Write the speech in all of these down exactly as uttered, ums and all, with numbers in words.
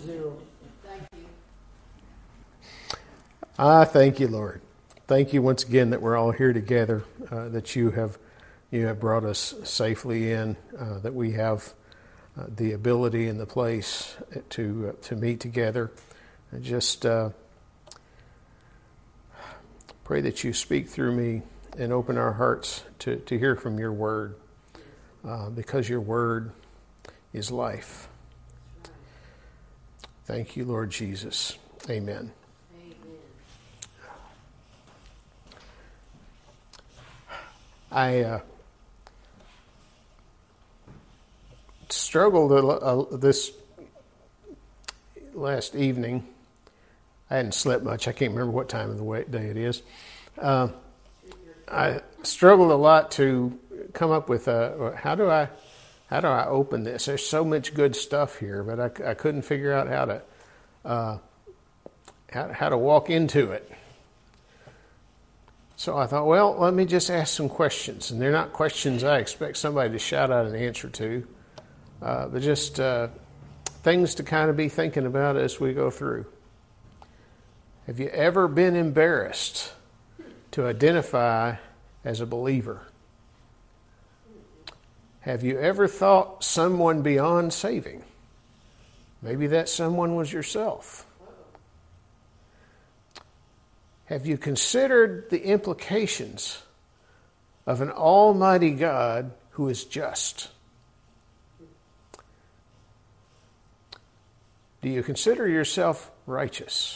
do. Thank you. Ah, thank you, Lord. Thank you once again that we're all here together, uh, that you have you have brought us safely in, uh, that we have uh, the ability and the place to uh, to meet together. And just uh, pray that you speak through me and open our hearts to, to hear from your word, uh, because your word is life. Thank you, Lord Jesus. Amen. I uh, struggled a, a, this last evening. I hadn't slept much. I can't remember what time of the day it is. Uh, I struggled a lot to come up with a, how do I how do I open this? There's so much good stuff here, but I, I couldn't figure out how to uh, how, how to walk into it. So I thought, well, let me just ask some questions. And they're not questions I expect somebody to shout out an answer to, uh, but just uh, things to kind of be thinking about as we go through. Have you ever been embarrassed to identify as a believer? Have you ever thought someone beyond saving? Maybe that someone was yourself. Have you considered the implications of an almighty God who is just? Do you consider yourself righteous?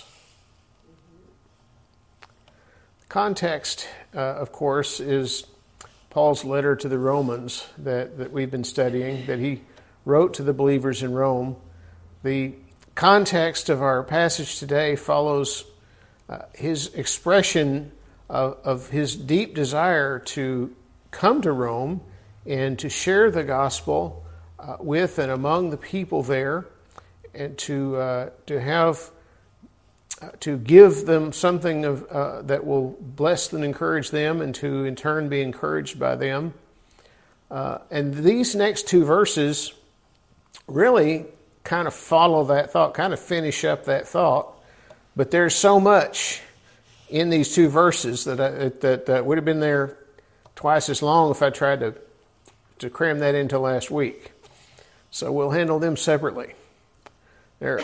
The context, uh, of course, is Paul's letter to the Romans that, that we've been studying, that he wrote to the believers in Rome. The context of our passage today follows Uh, his expression of, of his deep desire to come to Rome and to share the gospel uh, with and among the people there, and to uh, to have uh, to give them something of uh, that will bless and encourage them, and to in turn be encouraged by them. Uh, and these next two verses really kind of follow that thought, kind of finish up that thought. But there's so much in these two verses that I, that, that would have been there twice as long if I tried to to cram that into last week. So we'll handle them separately. There,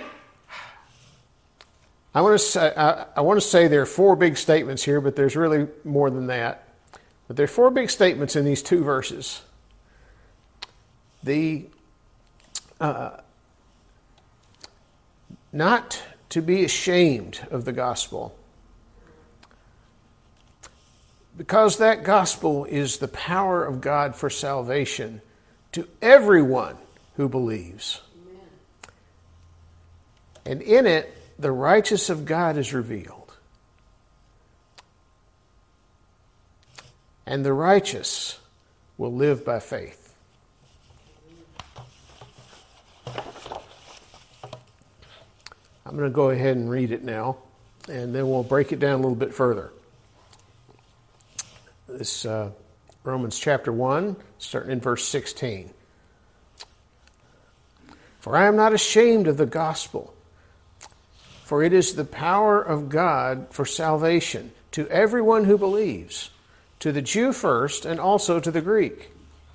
I want to say I, I want to say there are four big statements here, but there's really more than that. But there are four big statements in these two verses. The uh, not to be ashamed of the gospel, because that gospel is the power of God for salvation to everyone who believes. Amen. And in it, the righteousness of God is revealed. And the righteous will live by faith. I'm going to go ahead and read it now, and then we'll break it down a little bit further. This uh, Romans chapter one, starting in verse sixteen. For I am not ashamed of the gospel, for it is the power of God for salvation to everyone who believes, to the Jew first, and also to the Greek.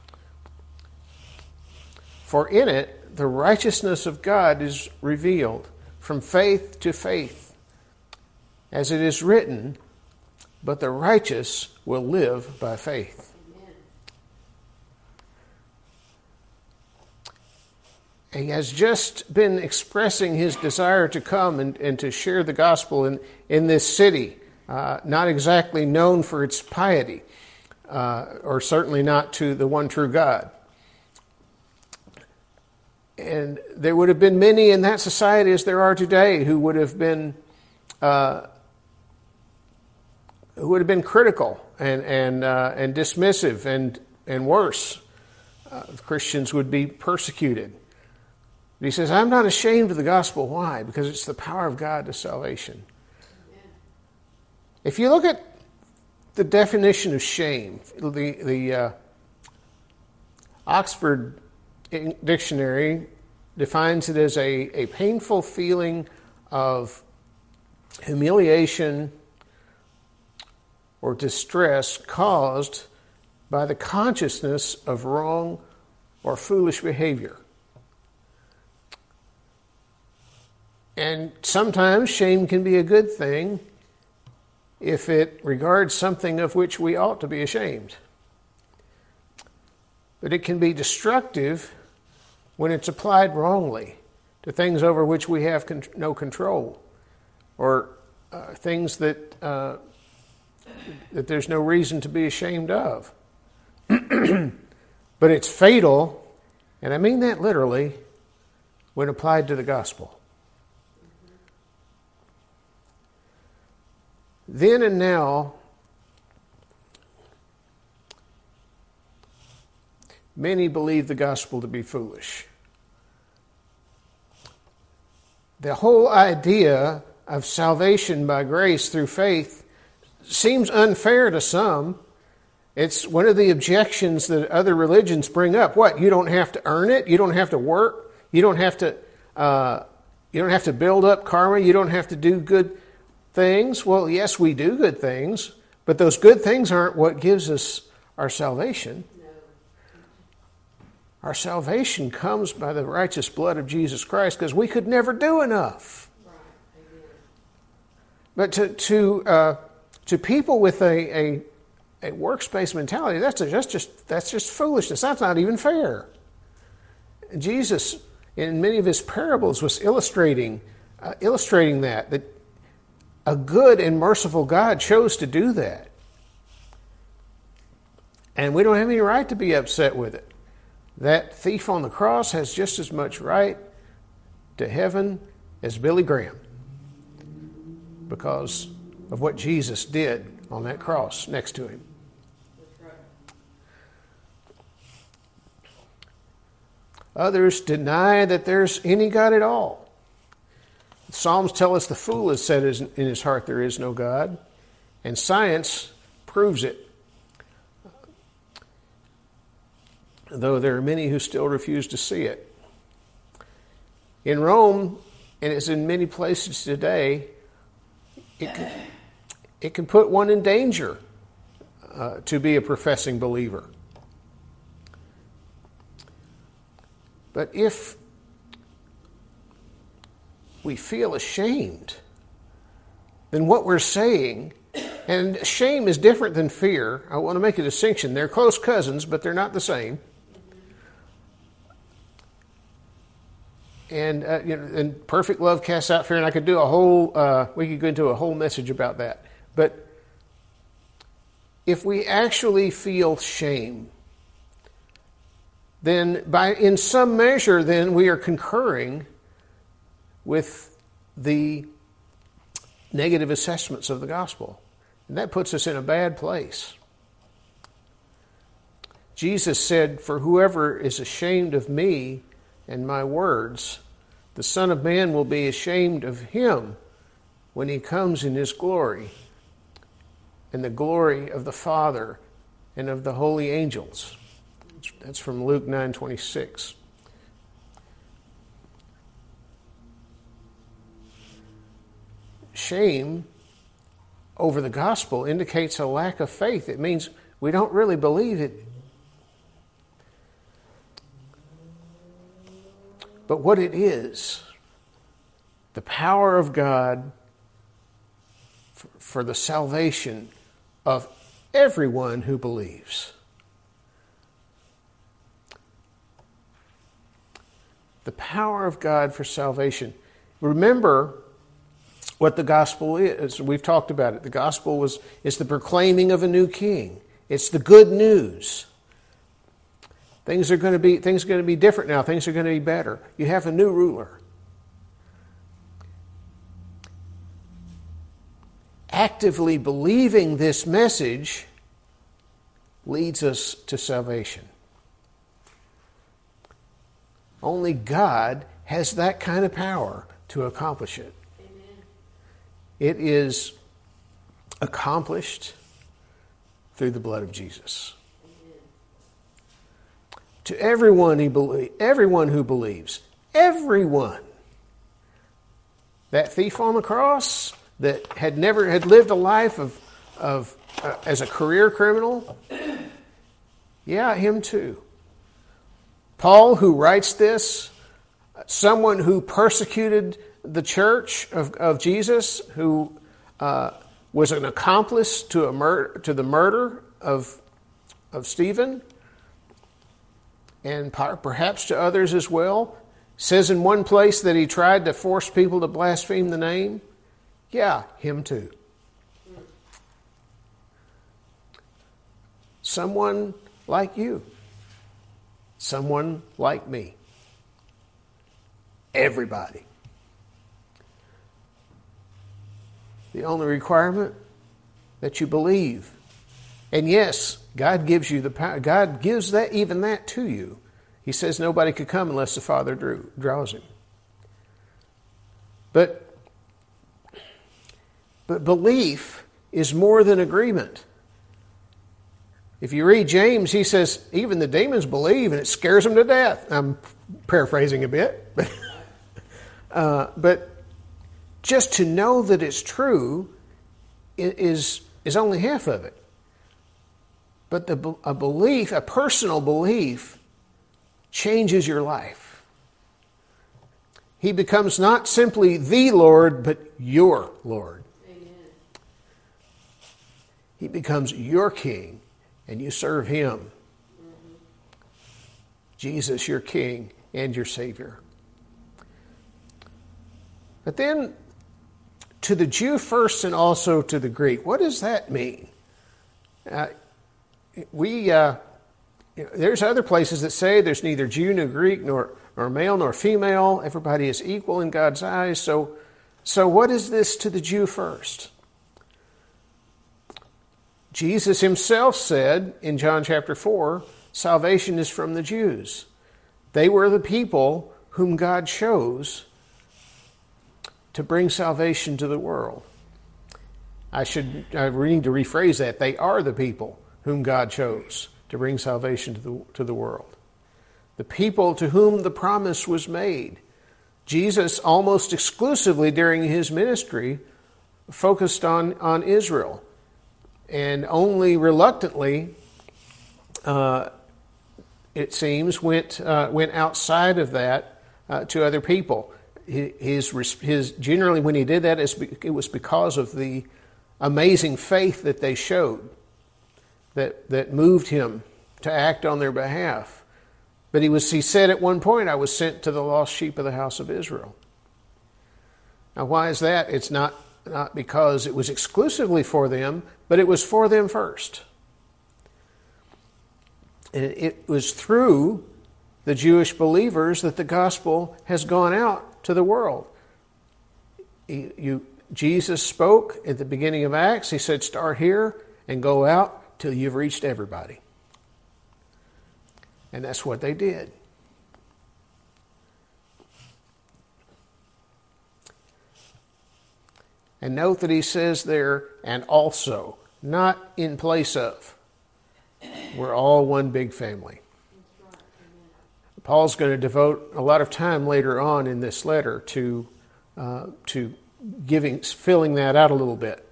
For in it the righteousness of God is revealed, from faith to faith, as it is written, but the righteous will live by faith. Amen. He has just been expressing his desire to come and, and to share the gospel in, in this city, uh, not exactly known for its piety, uh, or certainly not to the one true God. And there would have been many in that society, as there are today, who would have been uh, who would have been critical and and uh, and dismissive and and worse. Uh, Christians would be persecuted. But he says, "I'm not ashamed of the gospel." Why? Because it's the power of God to salvation. Amen. If you look at the definition of shame, the the uh, Oxford Dictionary defines it as a, a painful feeling of humiliation or distress caused by the consciousness of wrong or foolish behavior. And sometimes shame can be a good thing if it regards something of which we ought to be ashamed. But it can be destructive when it's applied wrongly to things over which we have con- no control, or uh, things that uh, that there's no reason to be ashamed of. But it's fatal, and I mean that literally, when applied to the gospel. Then and now, many believe the gospel to be foolish. The whole idea of salvation by grace through faith seems unfair to some. It's one of the objections that other religions bring up. What? You don't have to earn it. You don't have to work. You don't have to. Uh, you don't have to build up karma. You don't have to do good things. Well, yes, we do good things, but those good things aren't what gives us our salvation. No. Our salvation comes by the righteous blood of Jesus Christ, because we could never do enough. Right. But to to uh, to people with a, a a works-based mentality, that's a, that's just that's just foolishness. That's not even fair. Jesus, in many of his parables, was illustrating uh, illustrating that that a good and merciful God chose to do that, and we don't have any right to be upset with it. That thief on the cross has just as much right to heaven as Billy Graham, because of what Jesus did on that cross next to him. Others deny that there's any God at all. The Psalms tell us the fool has said in his heart there is no God, and science proves it, though there are many who still refuse to see it. In Rome, and as in many places today, it can, it can put one in danger uh, to be a professing believer. But if we feel ashamed, then what we're saying, and shame is different than fear. I want to make a distinction. They're close cousins, but they're not the same. And uh, you know, and perfect love casts out fear. And I could do a whole, uh, we could go into a whole message about that. But if we actually feel shame, then by in some measure, then we are concurring with the negative assessments of the gospel. And that puts us in a bad place. Jesus said, "For whoever is ashamed of me and my words, the Son of Man will be ashamed of him when he comes in his glory, and the glory of the Father and of the holy angels." That's from Luke nine twenty-six. Shame over the gospel indicates a lack of faith. It means we don't really believe it. But what it is, the power of God for the salvation of everyone who believes. The power of God for salvation. Remember what the gospel is. We've talked about it. The gospel was is the proclaiming of a new king. It's the good news. Things are going to be things are going to be different now. Things are going to be better. You have a new ruler. Actively believing this message leads us to salvation. Only God has that kind of power to accomplish it. Amen. It is accomplished through the blood of Jesus. Amen. To everyone, he belie- everyone who believes, Everyone. That thief on the cross that had never had lived a life of of uh, as a career criminal. Yeah, him too. Paul, who writes this, someone who persecuted the church of, of Jesus, who uh, was an accomplice to a mur- to the murder of of Stephen, and perhaps to others as well, says in one place that he tried to force people to blaspheme the name. Yeah, him too. Someone like you. Someone like me. Everybody. The only requirement that you believe. And yes, God gives you the power. God gives that even that to you. He says nobody could come unless the Father drew, draws him. But but belief is more than agreement. If you read James, he says even the demons believe and it scares them to death. I'm paraphrasing a bit, but uh, but just to know that it's true is is only half of it. But the, a belief, a personal belief, changes your life. He becomes not simply the Lord, but your Lord. Amen. He becomes your King, and you serve Him. Mm-hmm. Jesus, your King and your Savior. But then, to the Jew first and also to the Greek, what does that mean? Uh, we... Uh, There's other places that say there's neither Jew nor Greek nor, nor male nor female. Everybody is equal in God's eyes. So, so what is this to the Jew first? Jesus himself said in John chapter four, salvation is from the Jews. They were the people whom God chose to bring salvation to the world. I should I need to rephrase that. They are the people whom God chose to bring salvation to the, to the world. The people to whom the promise was made. Jesus, almost exclusively during his ministry, focused on, on Israel. And only reluctantly, uh, it seems, went uh, went outside of that uh, to other people. His, his generally, when he did that, it was because of the amazing faith that they showed. That, that moved him to act on their behalf. But he was he said at one point, I was sent to the lost sheep of the house of Israel. Now why is that? It's not, not because it was exclusively for them, but it was for them first. And it was through the Jewish believers that the gospel has gone out to the world. You, you, Jesus spoke at the beginning of Acts. He said, start here and go out till you've reached everybody. And that's what they did. And note that he says there, and also, not in place of. We're all one big family. Paul's going to devote a lot of time later on in this letter to uh, to giving, filling that out a little bit.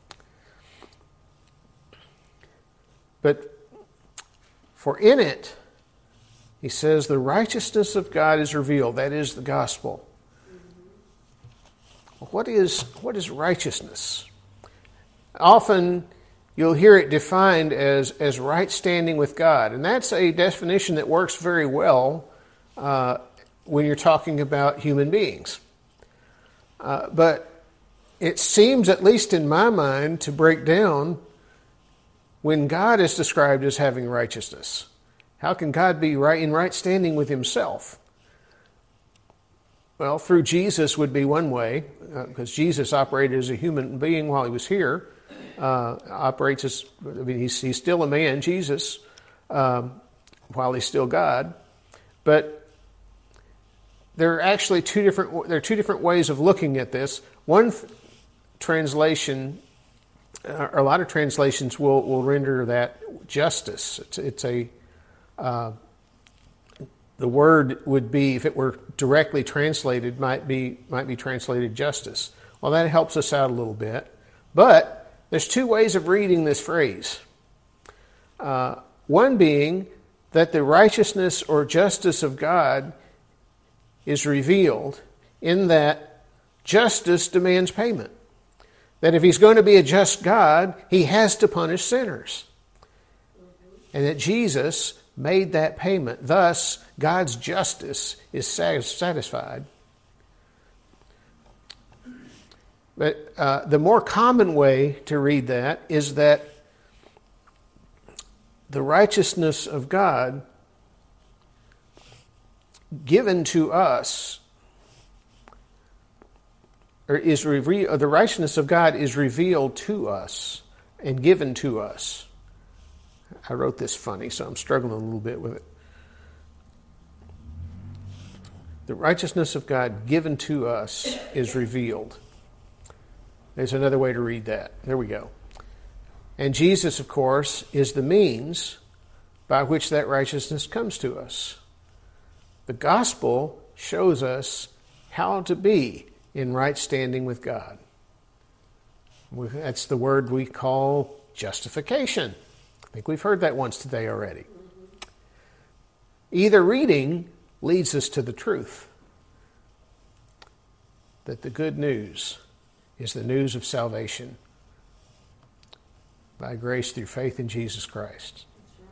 But for in it, he says, the righteousness of God is revealed. That is the gospel. Mm-hmm. What is what is righteousness? Often you'll hear it defined as, as right standing with God. And that's a definition that works very well uh, when you're talking about human beings. Uh, but it seems, at least in my mind, to break down when God is described as having righteousness. How can God be right in right standing with himself? Well, through Jesus would be one way, uh, because Jesus operated as a human being while he was here. Uh, operates as, I mean, he's, he's still a man, Jesus, um, while he's still God. But there are actually two different, there are two different ways of looking at this. One th- translation, uh, or a lot of translations will, will render that justice. It's, it's a, uh, the word would be, if it were directly translated, might be might be translated justice. Well, that helps us out a little bit. But there's two ways of reading this phrase. Uh, one being that the righteousness or justice of God is revealed in that justice demands payment. That if he's going to be a just God, he has to punish sinners. And that Jesus made that payment. Thus, God's justice is satisfied. But uh, the more common way to read that is that the righteousness of God given to us, or is re- or the righteousness of God is revealed to us and given to us. I wrote this funny, so I'm struggling a little bit with it. The righteousness of God given to us is revealed. There's another way to read that. There we go. And Jesus, of course, is the means by which that righteousness comes to us. The gospel shows us how to be in right standing with God. That's the word we call justification. I think we've heard that once today already. Either reading leads us to the truth that the good news is the news of salvation by grace through faith in Jesus Christ.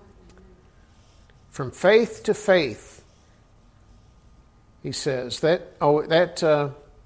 From faith to faith, he says that oh that uh,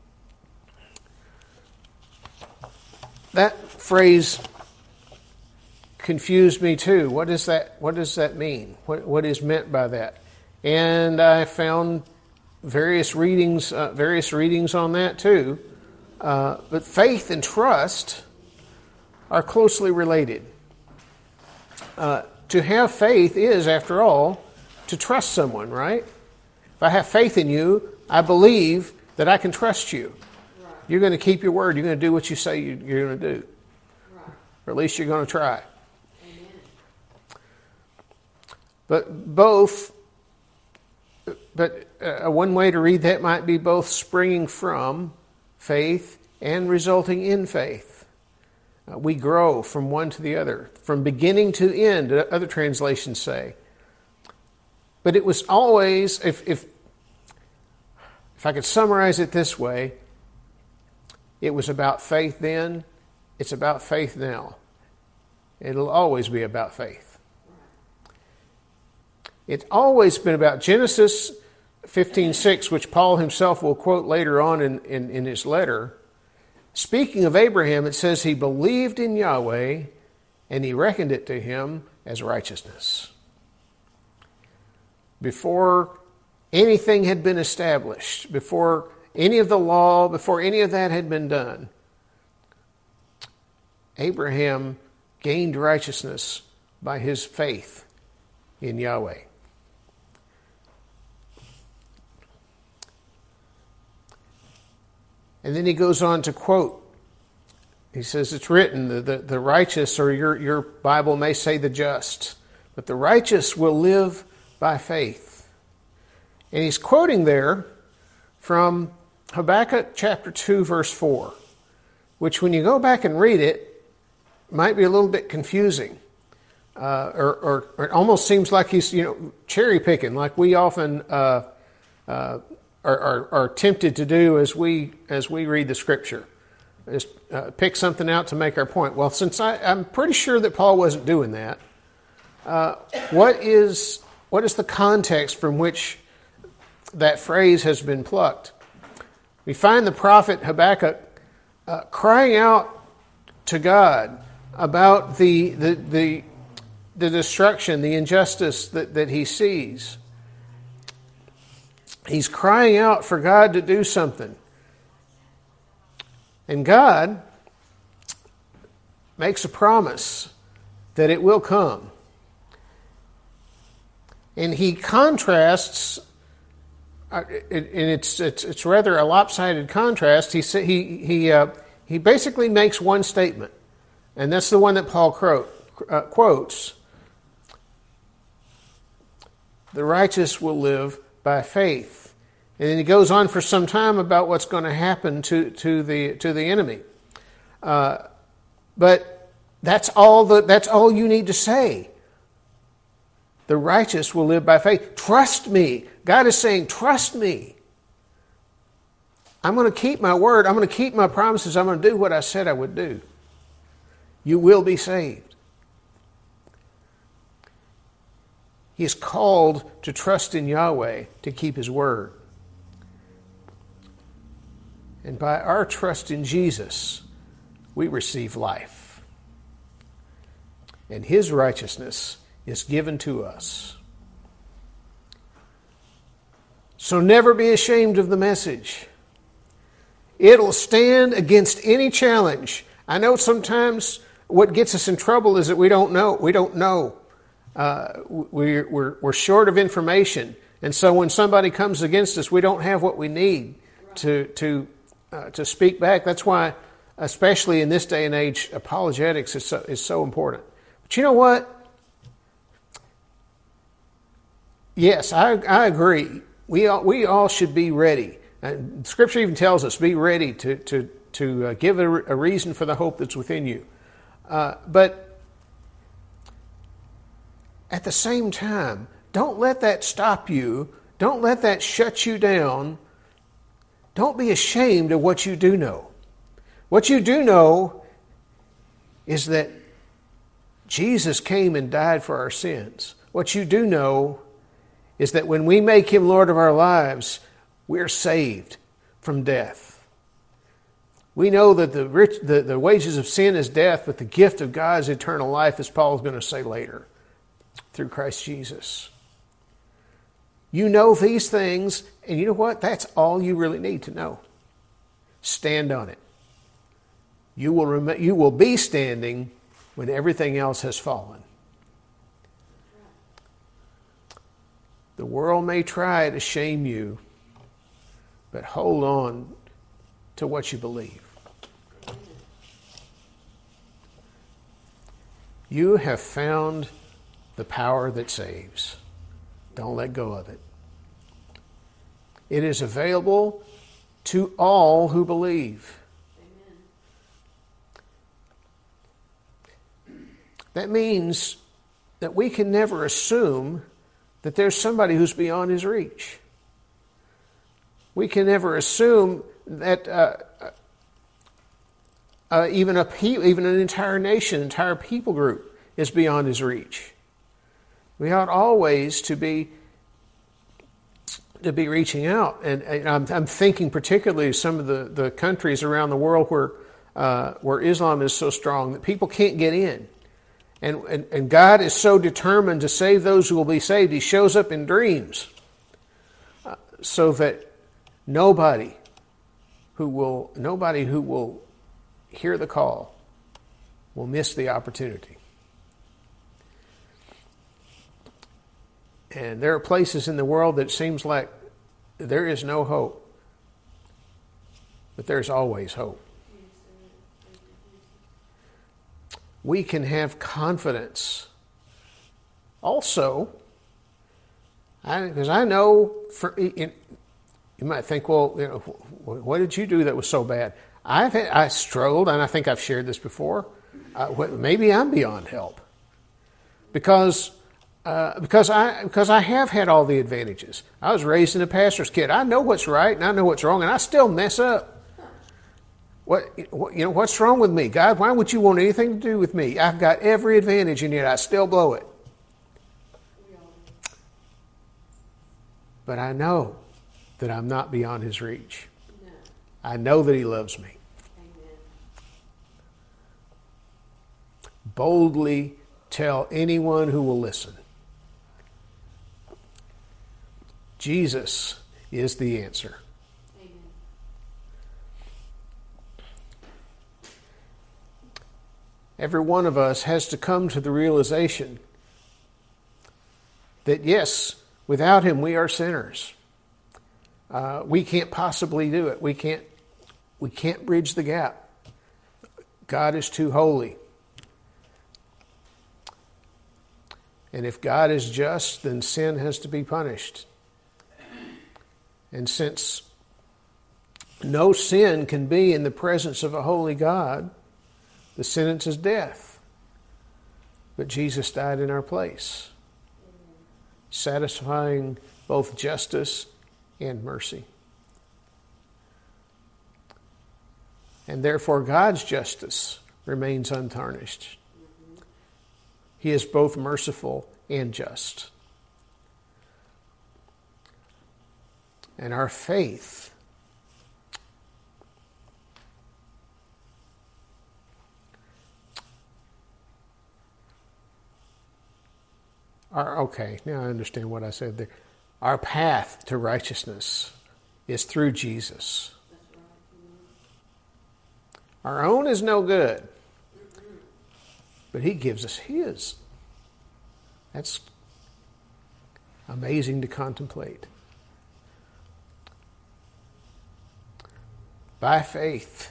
that phrase confused me too. What does that what does that mean? What what is meant by that? And I found various readings uh, various readings on that too. Uh, but faith and trust are closely related. Uh, to have faith is, after all, to trust someone, right? If I have faith in you, I believe that I can trust you. Right. You're going to keep your word. You're going to do what you say you're going to do. Right. Or at least you're going to try. Amen. But both, but uh, one way to read that might be both springing from faith and resulting in faith. Uh, we grow from one to the other, from beginning to end, other translations say. But it was always, if if if I could summarize it this way, it was about faith then, it's about faith now. It'll always be about faith. It's always been about Genesis fifteen six, which Paul himself will quote later on in, in, in his letter. Speaking of Abraham, it says he believed in Yahweh and he reckoned it to him as righteousness. Before anything had been established, before any of the law, before any of that had been done, Abraham gained righteousness by his faith in Yahweh. And then he goes on to quote. He says, it's written, the, the, the righteous, or your, your Bible may say the just, but the righteous will live by faith. And he's quoting there from Habakkuk chapter two, verse four, which when you go back and read it, might be a little bit confusing. Uh, or, or, or it almost seems like he's, you know, cherry picking, like we often uh, uh, are, are, are tempted to do as we as we read the Scripture. Just uh, pick something out to make our point. Well, since I, I'm pretty sure that Paul wasn't doing that, uh, what is what is the context from which that phrase has been plucked? We find the prophet Habakkuk uh, crying out to God about the the the, the destruction, the injustice that, that he sees. He's crying out for God to do something. And God makes a promise that it will come. And he contrasts, and it's it's, it's rather a lopsided contrast. He he he uh, he basically makes one statement, and that's the one that Paul quotes: "The righteous will live by faith. And then he goes on for some time about what's going to happen to, to the to the enemy. Uh, but that's all the, that's all you need to say. The righteous will live by faith. Trust me. God is saying, trust me. I'm going to keep my word. I'm going to keep my promises. I'm going to do what I said I would do. You will be saved. He is called to trust in Yahweh to keep His word. And by our trust in Jesus, we receive life. And His righteousness is given to us. So never be ashamed of the message. It'll stand against any challenge. I know sometimes what gets us in trouble is that we don't know. We don't know. Uh, we're, we're, we're short of information. And so when somebody comes against us, we don't have what we need to, to, uh, to speak back. That's why, especially in this day and age, apologetics is so, is so important. But you know what? Yes, I, I agree. We all, we all should be ready. And Scripture even tells us, be ready to, to, to uh, give a, a reason for the hope that's within you. Uh, but at the same time, don't let that stop you. Don't let that shut you down. Don't be ashamed of what you do know. What you do know is that Jesus came and died for our sins. What you do know is that when we make Him Lord of our lives, we're saved from death. We know that the, rich, the, the wages of sin is death, but the gift of God is eternal life, as Paul is going to say later, through Christ Jesus. You know these things, and you know what? That's all you really need to know. Stand on it. You will, rem- you will be standing when everything else has fallen. The world may try to shame you, but hold on to what you believe. You have found the power that saves. Don't let go of it. It is available to all who believe. Amen. That means that we can never assume that there's somebody who's beyond His reach. We can never assume that uh, uh, even a pe- even an entire nation, entire people group is beyond His reach. We ought always to be to be reaching out, and, and I'm, I'm thinking particularly of some of the, the countries around the world where uh, where Islam is so strong that people can't get in, and, and and God is so determined to save those who will be saved. He shows up in dreams, uh, so that nobody who will nobody who will hear the call will miss the opportunity. And there are places in the world that it seems like there is no hope. But there's always hope. We can have confidence. Also, because I, I know, for, you might think, well, you know, what did you do that was so bad? I've had, I struggled, and I think I've shared this before. Uh, maybe I'm beyond help. Because Uh, because I because I have had all the advantages. I was raised in a pastor's kid. I know what's right and I know what's wrong, and I still mess up. What, what you know? What's wrong with me, God? Why would you want anything to do with me? I've got every advantage, and yet I still blow it. But I know that I'm not beyond His reach. No. I know that He loves me. Amen. Boldly tell anyone who will listen. Jesus is the answer. Amen. Every one of us has to come to the realization that, yes, without Him we are sinners. Uh, we can't possibly do it. We can't. We can't bridge the gap. God is too holy. And if God is just, then sin has to be punished. And since no sin can be in the presence of a holy God, the sentence is death. But Jesus died in our place, satisfying both justice and mercy. And therefore God's justice remains untarnished. He is both merciful and just. And our faith our, okay, now I understand what I said there. Our path to righteousness is through Jesus. Our own is no good, but He gives us His. That's amazing to contemplate. By faith,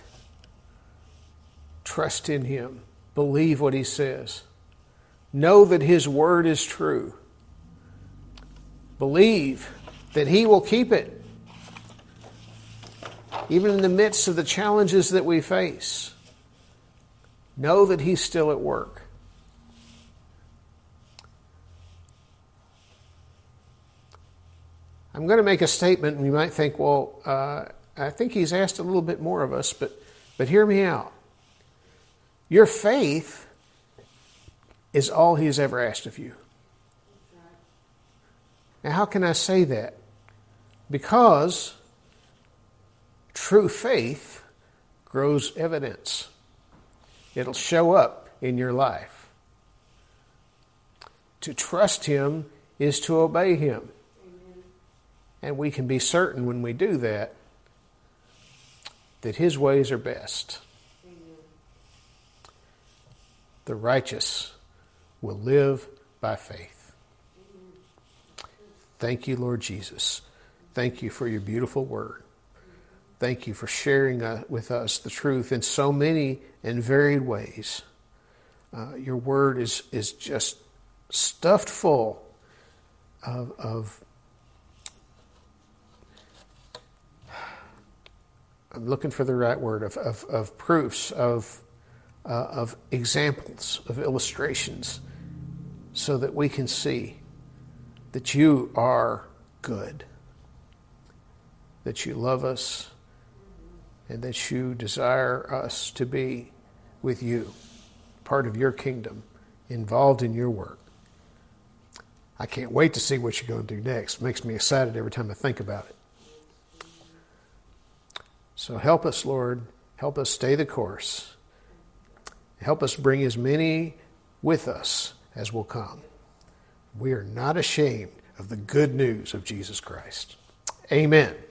trust in Him. Believe what He says. Know that His word is true. Believe that He will keep it, even in the midst of the challenges that we face. Know that He's still at work. I'm going to make a statement, and you might think, well, uh, I think He's asked a little bit more of us, but, but hear me out. Your faith is all He's ever asked of you. Now, how can I say that? Because true faith grows evidence. It'll show up in your life. To trust Him is to obey Him. Amen. And we can be certain when we do that, that His ways are best. Amen. The righteous will live by faith. Amen. Thank you, Lord Jesus. Thank you for your beautiful word. Thank you for sharing uh, with us the truth in so many and varied ways. Uh, your word is, is just stuffed full of, of I'm looking for the right word, of, of, of proofs, of, uh, of examples, of illustrations, so that we can see that you are good, that you love us, and that you desire us to be with you, part of your kingdom, involved in your work. I can't wait to see what you're going to do next. It makes me excited every time I think about it. So help us, Lord. Help us stay the course. Help us bring as many with us as will come. We are not ashamed of the good news of Jesus Christ. Amen.